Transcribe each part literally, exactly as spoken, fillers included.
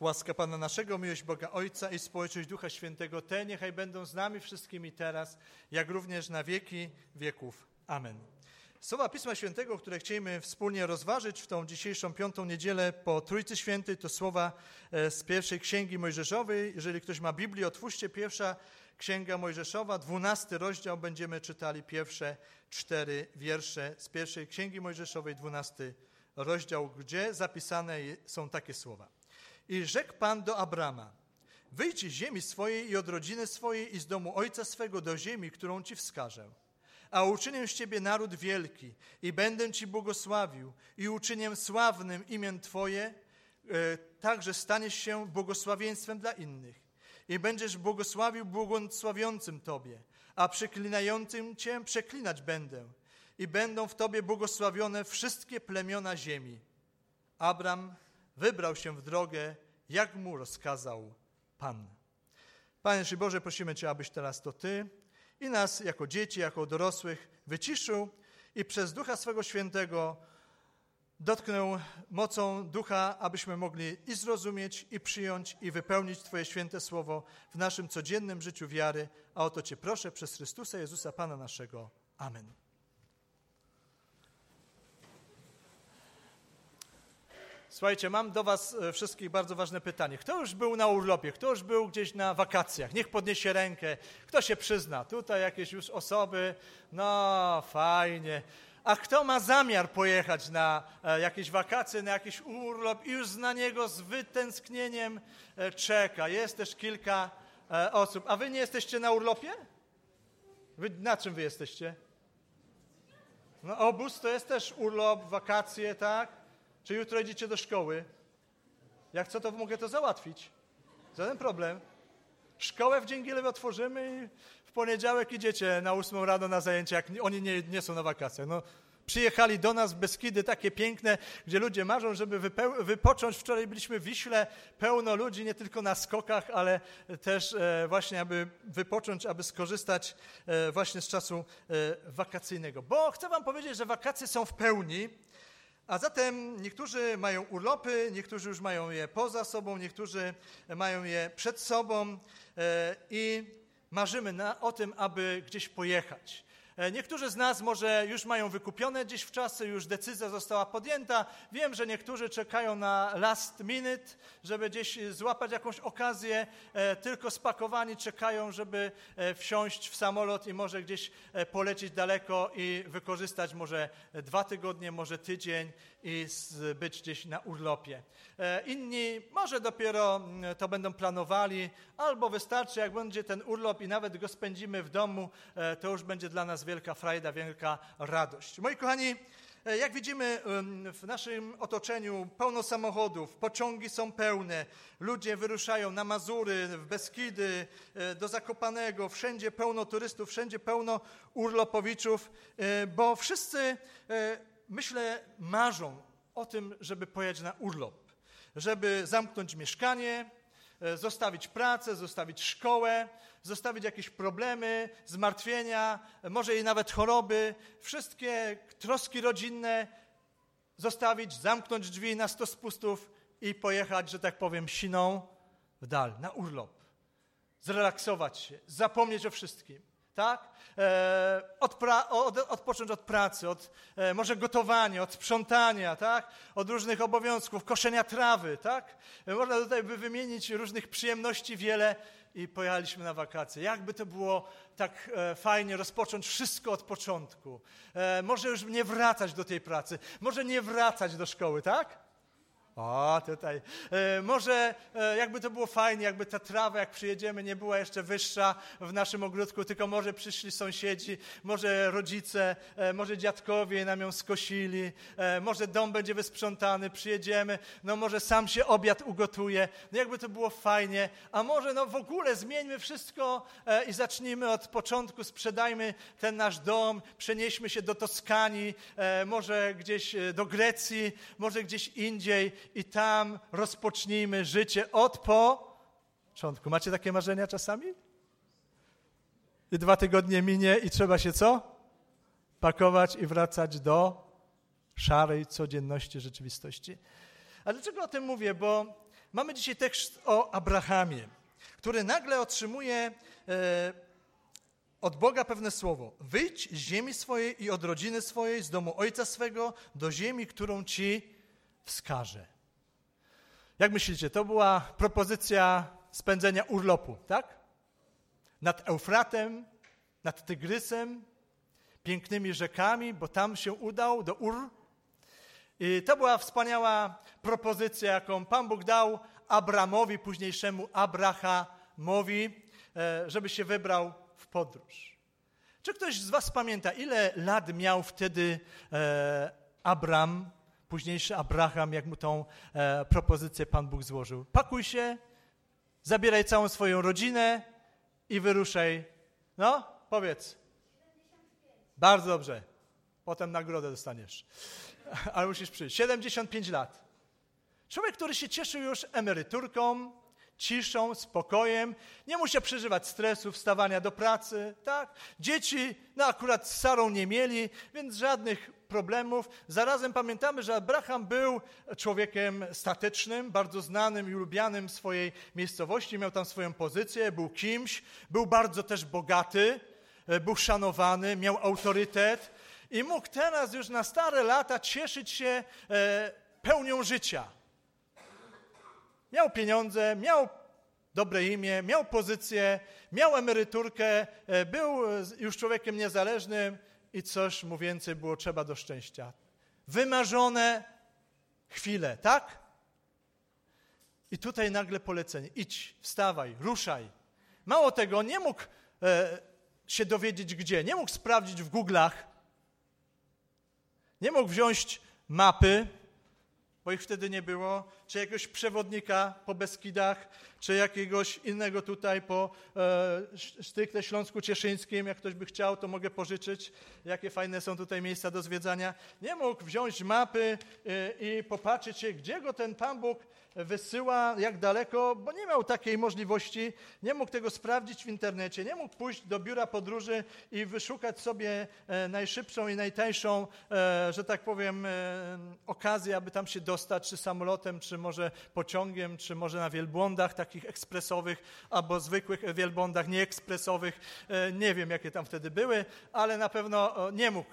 Łaska Pana naszego, miłość Boga Ojca i społeczność Ducha Świętego, te niechaj będą z nami wszystkimi teraz, jak również na wieki wieków. Amen. Słowa Pisma Świętego, które chcielibyśmy wspólnie rozważyć w tą dzisiejszą piątą niedzielę po Trójcy Świętej, to słowa z pierwszej Księgi Mojżeszowej. Jeżeli ktoś ma Biblię, otwórzcie pierwsza Księga Mojżeszowa, dwunasty rozdział, będziemy czytali pierwsze cztery wiersze z pierwszej Księgi Mojżeszowej, dwunasty rozdział, gdzie zapisane są takie słowa. I rzekł Pan do Abrama: wyjdź z ziemi swojej i od rodziny swojej i z domu ojca swego do ziemi, którą ci wskażę. A uczynię z ciebie naród wielki i będę ci błogosławił i uczynię sławnym imię twoje, e, tak, że staniesz się błogosławieństwem dla innych. I będziesz błogosławił błogosławiącym tobie, a przeklinającym cię przeklinać będę. I będą w tobie błogosławione wszystkie plemiona ziemi. Abram wybrał się w drogę, jak mu rozkazał Pan. Panie Boże, prosimy Cię, abyś teraz to Ty i nas jako dzieci, jako dorosłych wyciszył i przez Ducha swego Świętego dotknął mocą Ducha, abyśmy mogli i zrozumieć, i przyjąć, i wypełnić Twoje święte słowo w naszym codziennym życiu wiary. A o to Cię proszę przez Chrystusa Jezusa, Pana naszego. Amen. Słuchajcie, mam do was wszystkich bardzo ważne pytanie. Kto już był na urlopie? Kto już był gdzieś na wakacjach? Niech podniesie rękę. Kto się przyzna? Tutaj jakieś już osoby. No, fajnie. A kto ma zamiar pojechać na jakieś wakacje, na jakiś urlop i już na niego z wytęsknieniem czeka? Jest też kilka osób. A wy nie jesteście na urlopie? Wy, na czym wy jesteście? No, obóz to jest też urlop, wakacje, tak? Czy jutro idziecie do szkoły? Jak co, to mogę to załatwić. Żaden problem. Szkołę w Dzięgielowie otworzymy i w poniedziałek idziecie na ósmą rano na zajęcia, jak oni nie, nie są na wakacjach. No, przyjechali do nas w Beskidy, takie piękne, gdzie ludzie marzą, żeby wypeł- wypocząć. Wczoraj byliśmy w Wiśle, pełno ludzi, nie tylko na skokach, ale też e, właśnie, aby wypocząć, aby skorzystać e, właśnie z czasu e, wakacyjnego. Bo chcę wam powiedzieć, że wakacje są w pełni. A zatem niektórzy mają urlopy, niektórzy już mają je poza sobą, niektórzy mają je przed sobą i marzymy na, o tym, aby gdzieś pojechać. Niektórzy z nas może już mają wykupione gdzieś w czasy, już decyzja została podjęta. Wiem, że niektórzy czekają na last minute, żeby gdzieś złapać jakąś okazję, tylko spakowani czekają, żeby wsiąść w samolot i może gdzieś polecieć daleko i wykorzystać może dwa tygodnie, może tydzień i być gdzieś na urlopie. Inni może dopiero to będą planowali, albo wystarczy, jak będzie ten urlop i nawet go spędzimy w domu, to już będzie dla nas wielka frajda, wielka radość. Moi kochani, jak widzimy w naszym otoczeniu pełno samochodów, pociągi są pełne, ludzie wyruszają na Mazury, w Beskidy, do Zakopanego, wszędzie pełno turystów, wszędzie pełno urlopowiczów, bo wszyscy, myślę, marzą o tym, żeby pojechać na urlop, żeby zamknąć mieszkanie, zostawić pracę, zostawić szkołę, zostawić jakieś problemy, zmartwienia, może i nawet choroby, wszystkie troski rodzinne zostawić, zamknąć drzwi na sto spustów i pojechać, że tak powiem, siną w dal, na urlop. Zrelaksować się, zapomnieć o wszystkim. Tak? E, odpra- od, odpocząć od pracy, od e, może gotowania, od sprzątania, tak? Od różnych obowiązków, koszenia trawy. Tak? E, można tutaj by wymienić różnych przyjemności wiele i pojechaliśmy na wakacje. Jakby to było tak e, fajnie rozpocząć wszystko od początku. E, może już nie wracać do tej pracy, może nie wracać do szkoły, tak? O, tutaj. E, może e, jakby to było fajnie, jakby ta trawa, jak przyjedziemy, nie była jeszcze wyższa w naszym ogródku, tylko może przyszli sąsiedzi, może rodzice, e, może dziadkowie nam ją skosili, e, może dom będzie wysprzątany, przyjedziemy, no może sam się obiad ugotuje, no jakby to było fajnie, a może no w ogóle zmieńmy wszystko e, i zacznijmy od początku, sprzedajmy ten nasz dom, przenieśmy się do Toskanii, e, może gdzieś do Grecji, może gdzieś indziej, i tam rozpocznijmy życie od początku. Macie takie marzenia czasami? I dwa tygodnie minie i trzeba się co? Pakować i wracać do szarej codzienności rzeczywistości. A dlaczego o tym mówię? Bo mamy dzisiaj tekst o Abrahamie, który nagle otrzymuje e, od Boga pewne słowo. Wyjdź z ziemi swojej i od rodziny swojej, z domu ojca swego, do ziemi, którą ci wskażę. Jak myślicie, to była propozycja spędzenia urlopu, tak? Nad Eufratem, nad Tygrysem, pięknymi rzekami, bo tam się udał, do Ur. I to była wspaniała propozycja, jaką Pan Bóg dał Abramowi, późniejszemu Abrahamowi, żeby się wybrał w podróż. Czy ktoś z was pamięta, ile lat miał wtedy Abram, późniejszy Abraham, jak mu tą propozycję Pan Bóg złożył? Pakuj się, zabieraj całą swoją rodzinę i wyruszaj. No, powiedz. Bardzo dobrze. Potem nagrodę dostaniesz. Ale musisz przyjść. siedemdziesiąt pięć lat. Człowiek, który się cieszył już emeryturką, ciszą, spokojem, nie musiał przeżywać stresu, wstawania do pracy, tak? Dzieci, no akurat z Sarą nie mieli, więc żadnych problemów. Zarazem pamiętamy, że Abraham był człowiekiem statecznym, bardzo znanym i lubianym w swojej miejscowości, miał tam swoją pozycję, był kimś, był bardzo też bogaty, był szanowany, miał autorytet i mógł teraz już na stare lata cieszyć się pełnią życia. Miał pieniądze, miał dobre imię, miał pozycję, miał emeryturkę, był już człowiekiem niezależnym i coś mu więcej było trzeba do szczęścia. Wymarzone chwile, tak? I tutaj nagle polecenie. Idź, wstawaj, ruszaj. Mało tego, nie mógł e, się dowiedzieć gdzie, nie mógł sprawdzić w Google'ach, nie mógł wziąć mapy, bo ich wtedy nie było, czy jakiegoś przewodnika po Beskidach, czy jakiegoś innego tutaj po e, Sztykle Śląsku Cieszyńskim, jak ktoś by chciał, to mogę pożyczyć, jakie fajne są tutaj miejsca do zwiedzania. Nie mógł wziąć mapy e, i popatrzeć się, gdzie go ten Pan Bóg wysyła, jak daleko, bo nie miał takiej możliwości, nie mógł tego sprawdzić w internecie, nie mógł pójść do biura podróży i wyszukać sobie e, najszybszą i najtańszą, e, że tak powiem, e, okazję, aby tam się dostać, czy samolotem, czy może pociągiem, czy może na wielbłądach takich ekspresowych, albo zwykłych wielbłądach nieekspresowych. E, nie wiem, jakie tam wtedy były, ale na pewno nie mógł.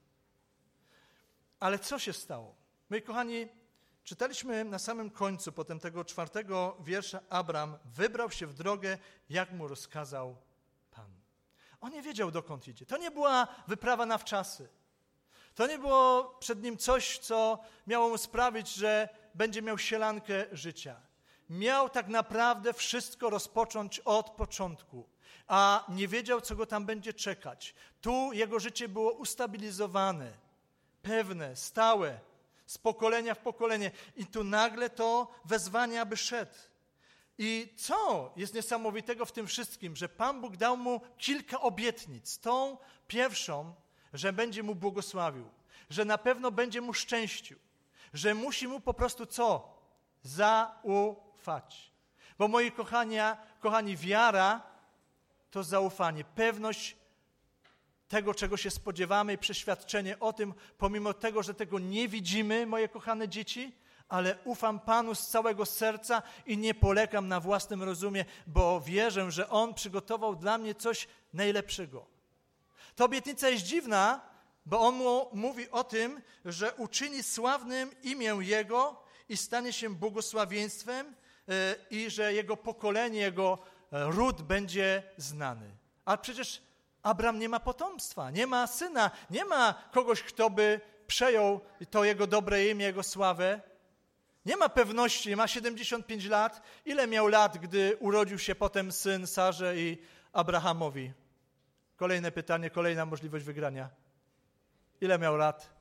Ale co się stało? Moi kochani, czytaliśmy na samym końcu, potem tego czwartego wiersza, Abram wybrał się w drogę, jak mu rozkazał Pan. On nie wiedział, dokąd idzie. To nie była wyprawa na wczasy. To nie było przed nim coś, co miało mu sprawić, że będzie miał sielankę życia. Miał tak naprawdę wszystko rozpocząć od początku, a nie wiedział, co go tam będzie czekać. Tu jego życie było ustabilizowane, pewne, stałe, z pokolenia w pokolenie. I tu nagle to wezwanie, aby szedł. I co jest niesamowitego w tym wszystkim, że Pan Bóg dał mu kilka obietnic. Tą pierwszą, że będzie mu błogosławił, że na pewno będzie mu szczęścił, że musi mu po prostu co? Zaufać. Bo moi kochani, kochani, wiara to zaufanie, pewność tego, czego się spodziewamy i przeświadczenie o tym, pomimo tego, że tego nie widzimy, moje kochane dzieci, ale ufam Panu z całego serca i nie polegam na własnym rozumie, bo wierzę, że On przygotował dla mnie coś najlepszego. Ta obietnica jest dziwna, bo On mu mówi o tym, że uczyni sławnym imię Jego i stanie się błogosławieństwem i że Jego pokolenie, Jego ród będzie znany. A przecież Abram nie ma potomstwa, nie ma syna, nie ma kogoś, kto by przejął to Jego dobre imię, Jego sławę. Nie ma pewności, ma siedemdziesiąt pięć lat. Ile miał lat, gdy urodził się potem syn Sarze i Abrahamowi? Kolejne pytanie, kolejna możliwość wygrania. Ile miał lat?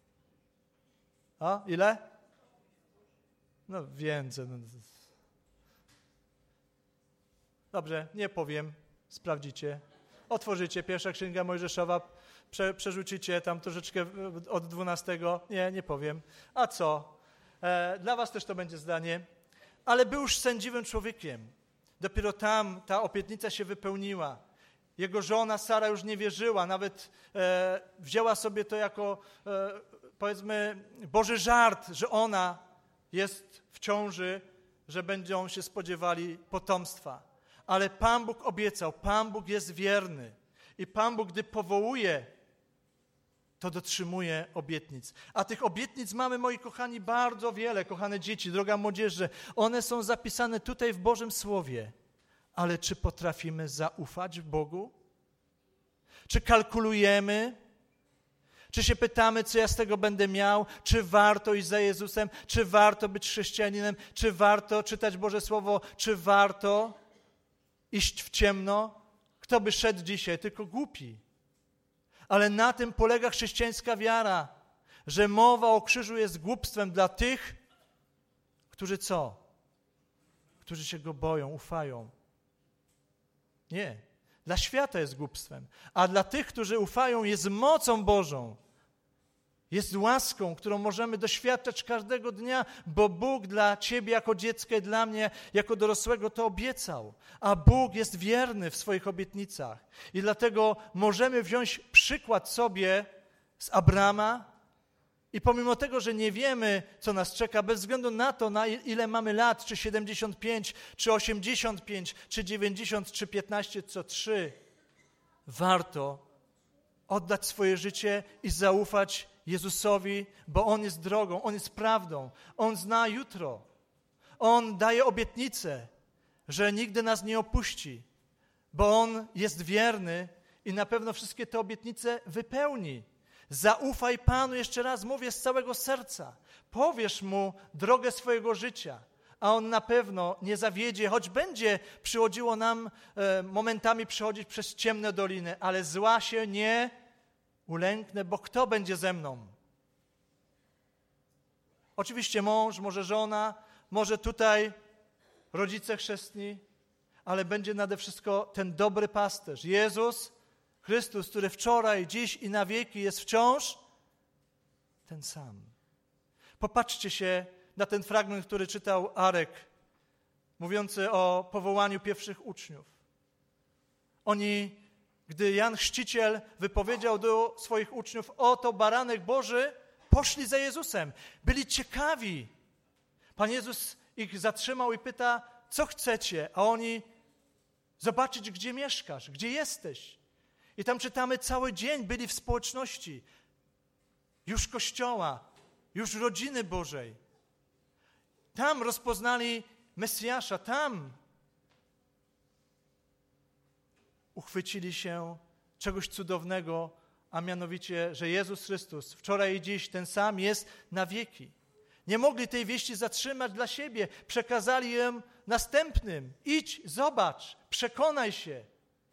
A, ile? No więcej. Dobrze, nie powiem, sprawdzicie. Otworzycie, pierwsza księga Mojżeszowa, prze, przerzucicie tam troszeczkę od dwunastego. Nie, nie powiem. A co? E, dla was też to będzie zdanie. Ale był już sędziwym człowiekiem. Dopiero tam ta obietnica się wypełniła. Jego żona Sara już nie wierzyła, nawet e, wzięła sobie to jako, e, powiedzmy, Boży żart, że ona jest w ciąży, że będą się spodziewali potomstwa. Ale Pan Bóg obiecał, Pan Bóg jest wierny. I Pan Bóg, gdy powołuje, to dotrzymuje obietnic. A tych obietnic mamy, moi kochani, bardzo wiele, kochane dzieci, droga młodzieży. One są zapisane tutaj w Bożym Słowie. Ale czy potrafimy zaufać Bogu? Czy kalkulujemy? Czy się pytamy, co ja z tego będę miał? Czy warto iść za Jezusem? Czy warto być chrześcijaninem? Czy warto czytać Boże Słowo? Czy warto iść w ciemno? Kto by szedł dzisiaj? Tylko głupi. Ale na tym polega chrześcijańska wiara, że mowa o krzyżu jest głupstwem dla tych, którzy co? Którzy się Go boją, ufają. Nie. Dla świata jest głupstwem, a dla tych, którzy ufają, jest mocą Bożą. Jest łaską, którą możemy doświadczać każdego dnia, bo Bóg dla ciebie jako dziecka i dla mnie jako dorosłego to obiecał. A Bóg jest wierny w swoich obietnicach. I dlatego możemy wziąć przykład sobie z Abrama i pomimo tego, że nie wiemy, co nas czeka, bez względu na to, na ile mamy lat, czy siedemdziesiąt pięć, czy osiemdziesiąt pięć, czy dziewięćdziesiąt, czy piętnaście, co trzy, warto oddać swoje życie i zaufać Jezusowi, bo On jest drogą, On jest prawdą, On zna jutro. On daje obietnicę, że nigdy nas nie opuści, bo On jest wierny i na pewno wszystkie te obietnice wypełni. Zaufaj Panu, jeszcze raz mówię z całego serca. Powierz Mu drogę swojego życia, a On na pewno nie zawiedzie, choć będzie przychodziło nam e, momentami przechodzić przez ciemne doliny, ale zła się nie ulęknę, bo kto będzie ze mną? Oczywiście mąż, może żona, może tutaj rodzice chrzestni, ale będzie nade wszystko ten dobry pasterz, Jezus Chrystus, który wczoraj, dziś i na wieki jest wciąż ten sam. Popatrzcie się na ten fragment, który czytał Arek, mówiący o powołaniu pierwszych uczniów. Oni, gdy Jan Chrzciciel wypowiedział do swoich uczniów, oto baranek Boży, poszli za Jezusem. Byli ciekawi. Pan Jezus ich zatrzymał i pyta, co chcecie? A oni, zobaczyć, gdzie mieszkasz, gdzie jesteś. I tam czytamy, cały dzień byli w społeczności, już Kościoła, już rodziny Bożej. Tam rozpoznali Mesjasza, tam uchwycili się czegoś cudownego, a mianowicie, że Jezus Chrystus wczoraj i dziś ten sam jest na wieki. Nie mogli tej wieści zatrzymać dla siebie, przekazali ją następnym. Idź, zobacz, przekonaj się.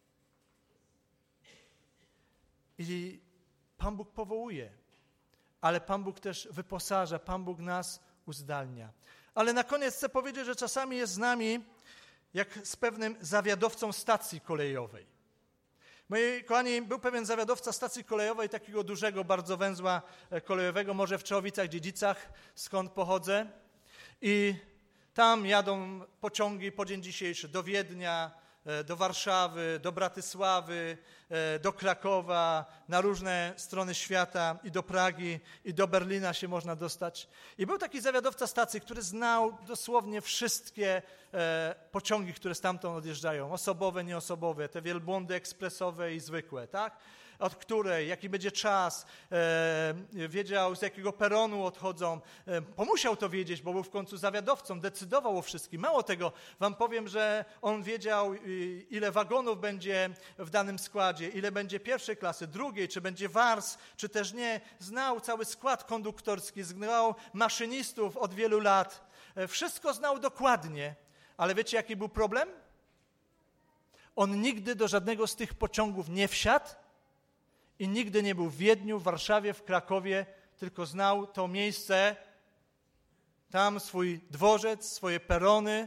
I Pan Bóg powołuje, ale Pan Bóg też wyposaża, Pan Bóg nas uzdalnia. Ale na koniec chcę powiedzieć, że czasami jest z nami jak z pewnym zawiadowcą stacji kolejowej. Moi kochani, był pewien zawiadowca stacji kolejowej, takiego dużego bardzo węzła kolejowego, może w Czechowicach-Dziedzicach, skąd pochodzę. I tam jadą pociągi po dzień dzisiejszy do Wiednia, do Warszawy, do Bratysławy, do Krakowa, na różne strony świata i do Pragi, i do Berlina się można dostać. I był taki zawiadowca stacji, który znał dosłownie wszystkie pociągi, które stamtąd odjeżdżają, osobowe, nieosobowe, te wielbłądy ekspresowe i zwykłe, tak? Od której, jaki będzie czas, e, wiedział, z jakiego peronu odchodzą. E, pomusiał to wiedzieć, bo był w końcu zawiadowcą, decydował o wszystkim. Mało tego, wam powiem, że on wiedział, ile wagonów będzie w danym składzie, ile będzie pierwszej klasy, drugiej, czy będzie wars, czy też nie. Znał cały skład konduktorski, znał maszynistów od wielu lat. E, wszystko znał dokładnie, ale wiecie, jaki był problem? On nigdy do żadnego z tych pociągów nie wsiadł, i nigdy nie był w Wiedniu, w Warszawie, w Krakowie, tylko znał to miejsce, tam swój dworzec, swoje perony.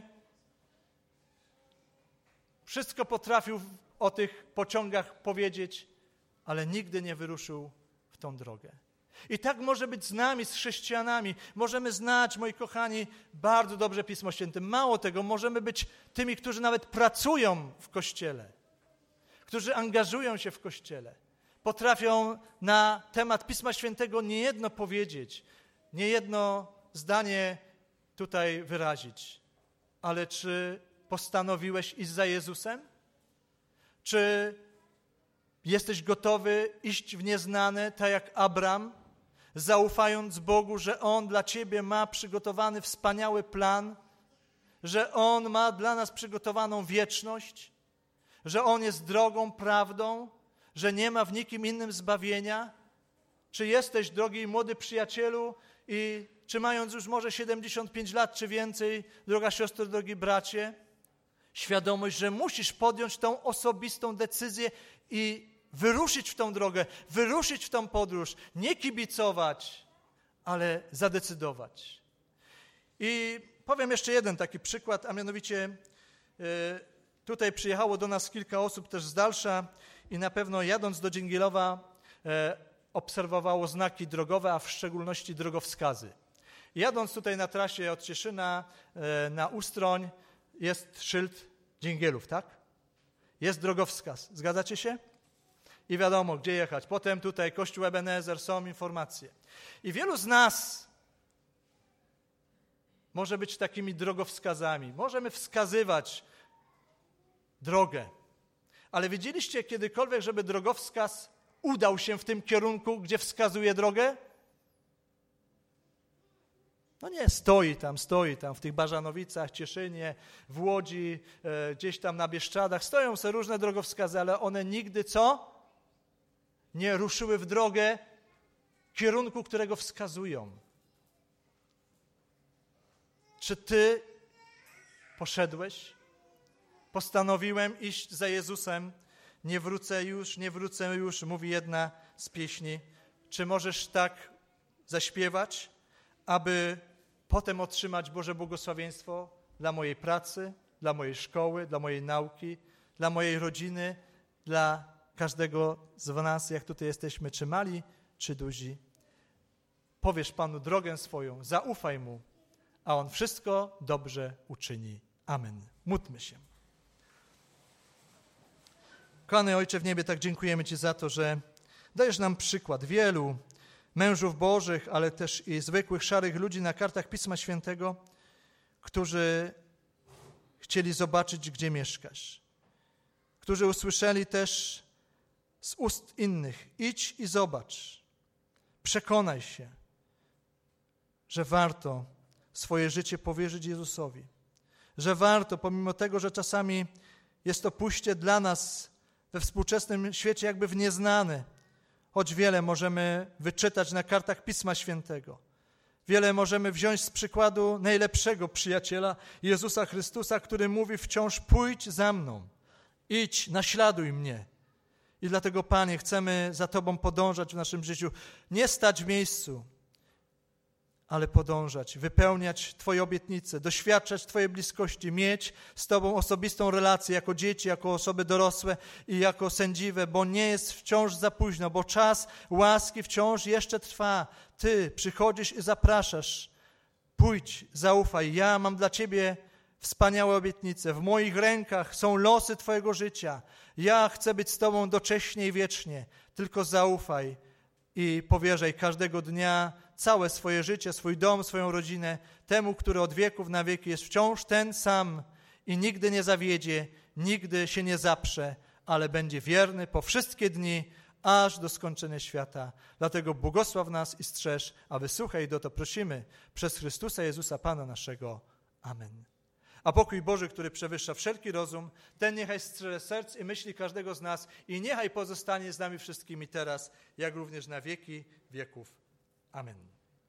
Wszystko potrafił o tych pociągach powiedzieć, ale nigdy nie wyruszył w tą drogę. I tak może być z nami, z chrześcijanami. Możemy znać, moi kochani, bardzo dobrze Pismo Święte. Mało tego, możemy być tymi, którzy nawet pracują w Kościele, którzy angażują się w Kościele. Potrafią na temat Pisma Świętego niejedno powiedzieć, niejedno zdanie tutaj wyrazić. ale czy postanowiłeś iść za Jezusem? Czy jesteś gotowy iść w nieznane, tak jak Abram, zaufając Bogu, że On dla ciebie ma przygotowany wspaniały plan, że On ma dla nas przygotowaną wieczność, że On jest drogą, prawdą, że nie ma w nikim innym zbawienia? Czy jesteś, drogi młody przyjacielu, i czy mając już może siedemdziesiąt pięć lat czy więcej, droga siostro, drogi bracie, świadomość, że musisz podjąć tą osobistą decyzję i wyruszyć w tą drogę, wyruszyć w tą podróż, nie kibicować, ale zadecydować. I powiem jeszcze jeden taki przykład, a mianowicie tutaj przyjechało do nas kilka osób też z dalsza i na pewno jadąc do Dzięgielowa obserwowało znaki drogowe, a w szczególności drogowskazy. Jadąc tutaj na trasie od Cieszyna na Ustroń jest szyld Dzięgielów, tak? Jest drogowskaz. Zgadzacie się? I wiadomo, gdzie jechać. Potem tutaj Kościół Ebenezer, są informacje. I wielu z nas może być takimi drogowskazami. Możemy wskazywać drogę. Ale widzieliście kiedykolwiek, żeby drogowskaz udał się w tym kierunku, gdzie wskazuje drogę? No nie, stoi tam, stoi tam w tych Bażanowicach, Cieszynie, w Łodzi, e, gdzieś tam na Bieszczadach. Stoją sobie różne drogowskazy, ale one nigdy co? Nie ruszyły w drogę kierunku, którego wskazują. Czy ty poszedłeś? Postanowiłem iść za Jezusem. Nie wrócę już, nie wrócę już, mówi jedna z pieśni. Czy możesz tak zaśpiewać, aby potem otrzymać Boże błogosławieństwo dla mojej pracy, dla mojej szkoły, dla mojej nauki, dla mojej rodziny, dla każdego z nas, jak tutaj jesteśmy, czy mali, czy duzi. Powiesz Panu drogę swoją, zaufaj Mu, a On wszystko dobrze uczyni. Amen. Módlmy się. Kochany Ojcze w niebie, tak dziękujemy Ci za to, że dajesz nam przykład wielu mężów Bożych, ale też i zwykłych, szarych ludzi na kartach Pisma Świętego, którzy chcieli zobaczyć, gdzie mieszkasz. Którzy usłyszeli też z ust innych: idź i zobacz. Przekonaj się, że warto swoje życie powierzyć Jezusowi. Że warto, pomimo tego, że czasami jest to pójście dla nas we współczesnym świecie jakby w nieznane, choć wiele możemy wyczytać na kartach Pisma Świętego. Wiele możemy wziąć z przykładu najlepszego przyjaciela Jezusa Chrystusa, który mówi wciąż: pójdź za mną, idź, naśladuj mnie. I dlatego, Panie, chcemy za Tobą podążać w naszym życiu. Nie stać w miejscu, ale podążać, wypełniać Twoje obietnice, doświadczać Twojej bliskości, mieć z Tobą osobistą relację jako dzieci, jako osoby dorosłe i jako sędziwe, bo nie jest wciąż za późno, bo czas łaski wciąż jeszcze trwa. Ty przychodzisz i zapraszasz. Pójdź, zaufaj, ja mam dla Ciebie wspaniałe obietnice. W moich rękach są losy Twojego życia. Ja chcę być z Tobą docześnie i wiecznie. Tylko zaufaj i powierzaj każdego dnia całe swoje życie, swój dom, swoją rodzinę temu, który od wieków na wieki jest wciąż ten sam i nigdy nie zawiedzie, nigdy się nie zaprze, ale będzie wierny po wszystkie dni, aż do skończenia świata. Dlatego błogosław nas i strzeż, a wysłuchaj, do to prosimy przez Chrystusa Jezusa Pana naszego. Amen. A pokój Boży, który przewyższa wszelki rozum, ten niechaj strzeże serc i myśli każdego z nas i niechaj pozostanie z nami wszystkimi teraz, jak również na wieki wieków. Amen.